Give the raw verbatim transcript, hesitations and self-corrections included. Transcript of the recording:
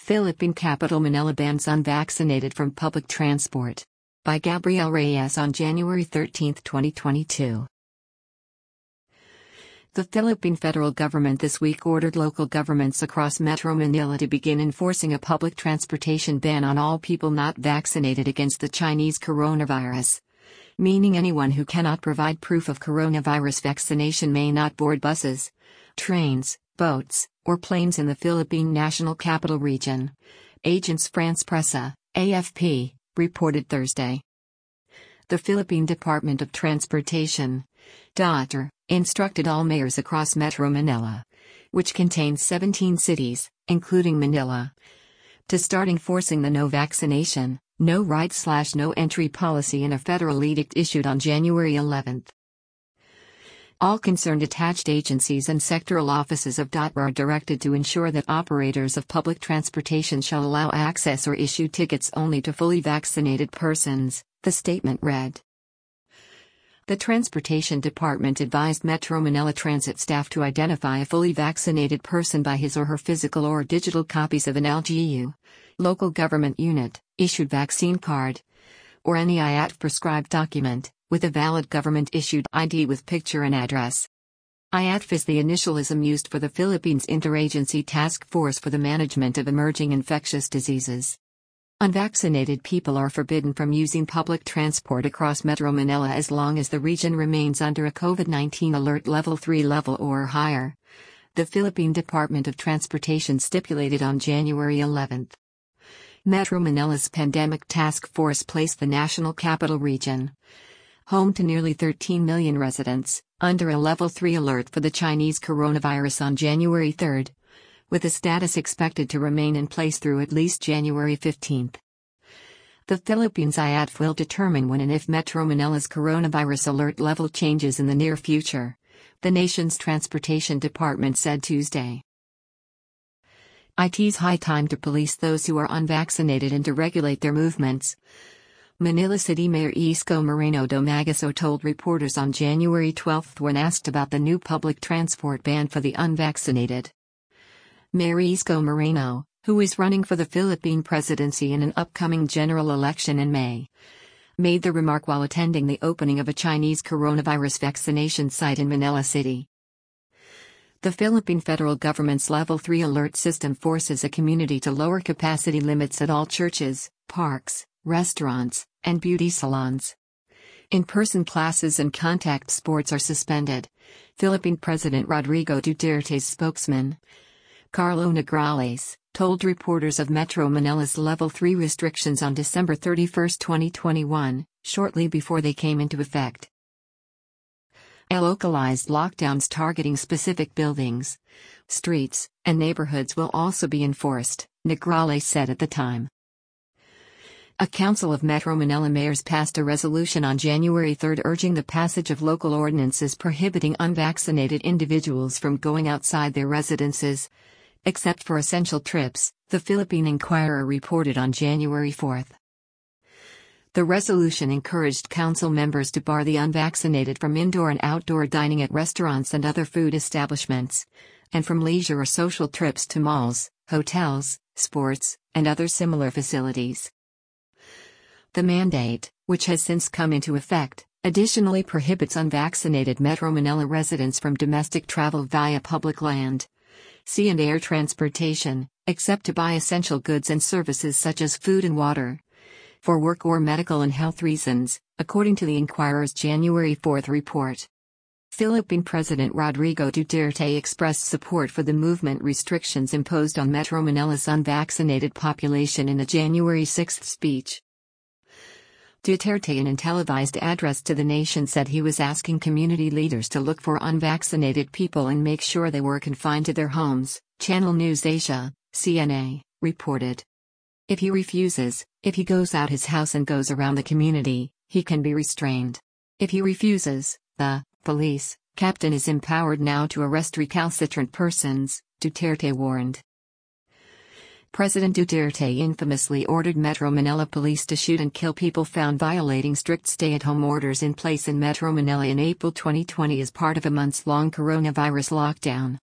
Philippine capital Manila bans unvaccinated from public transport. By Gabriel Reyes on January thirteenth, twenty twenty-two. The Philippine federal government this week ordered local governments across Metro Manila to begin enforcing a public transportation ban on all people not vaccinated against the Chinese coronavirus, meaning anyone who cannot provide proof of coronavirus vaccination may not board buses, trains, boats, or planes in the Philippine National Capital Region, Agence France-Presse, A F P, reported Thursday. The Philippine Department of Transportation, D O T R, instructed all mayors across Metro Manila, which contains seventeen cities, including Manila, to start enforcing the no vaccination, no ride-slash-no entry policy in a federal edict issued on January eleventh. All concerned attached agencies and sectoral offices of D O T R are directed to ensure that operators of public transportation shall allow access or issue tickets only to fully vaccinated persons, the statement read. The Transportation Department advised Metro Manila Transit staff to identify a fully vaccinated person by his or her physical or digital copies of an L G U, local government unit, issued vaccine card, or any I A T F-prescribed document, with a valid government-issued I D with picture and address. I A T F is the initialism used for the Philippines Interagency Task Force for the Management of Emerging Infectious Diseases. Unvaccinated people are forbidden from using public transport across Metro Manila as long as the region remains under a COVID nineteen alert level three level or higher, the Philippine Department of Transportation stipulated on January eleventh. Metro Manila's Pandemic Task Force placed the National Capital Region, home to nearly thirteen million residents, under a level three alert for the Chinese coronavirus on January third. With a status expected to remain in place through at least January fifteenth. The Philippines I A T F will determine when and if Metro Manila's coronavirus alert level changes in the near future, the nation's Transportation Department said Tuesday. It's high time to police those who are unvaccinated and to regulate their movements, Manila City Mayor Isko Moreno Domaguio told reporters on January twelfth when asked about the new public transport ban for the unvaccinated. Mayor Isko Moreno, who is running for the Philippine presidency in an upcoming general election in May, made the remark while attending the opening of a Chinese coronavirus vaccination site in Manila City. The Philippine federal government's Level three alert system forces a community to lower capacity limits at all churches, parks, restaurants, and beauty salons. In-person classes and contact sports are suspended, Philippine President Rodrigo Duterte's spokesman, Carlo Nograles, told reporters of Metro Manila's Level three restrictions on December thirty-first, twenty twenty-one, shortly before they came into effect. A localized lockdowns targeting specific buildings, streets, and neighborhoods will also be enforced, Nograles said at the time. A council of Metro Manila mayors passed a resolution on January third urging the passage of local ordinances prohibiting unvaccinated individuals from going outside their residences, except for essential trips, the Philippine Inquirer reported on January fourth. The resolution encouraged council members to bar the unvaccinated from indoor and outdoor dining at restaurants and other food establishments, and from leisure or social trips to malls, hotels, sports, and other similar facilities. The mandate, which has since come into effect, additionally prohibits unvaccinated Metro Manila residents from domestic travel via public land, sea and air transportation, except to buy essential goods and services such as food and water, for work or medical and health reasons, according to the Inquirer's January fourth report. Philippine President Rodrigo Duterte expressed support for the movement restrictions imposed on Metro Manila's unvaccinated population in a January sixth speech. Duterte, in a televised address to the nation, said he was asking community leaders to look for unvaccinated people and make sure they were confined to their homes, Channel News Asia, C N A, reported. If he refuses, if he goes out his house and goes around the community, he can be restrained. If he refuses, the police captain is empowered now to arrest recalcitrant persons, Duterte warned. President Duterte infamously ordered Metro Manila police to shoot and kill people found violating strict stay-at-home orders in place in Metro Manila in April twenty twenty as part of a months-long coronavirus lockdown.